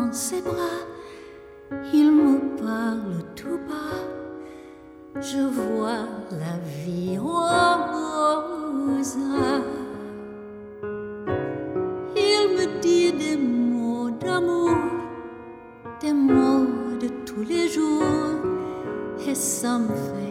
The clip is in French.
dans ses bras, il me parle tout bas. Je vois la vie rose. Il me dit des mots d'amour, des mots de tous les jours, et ça me fait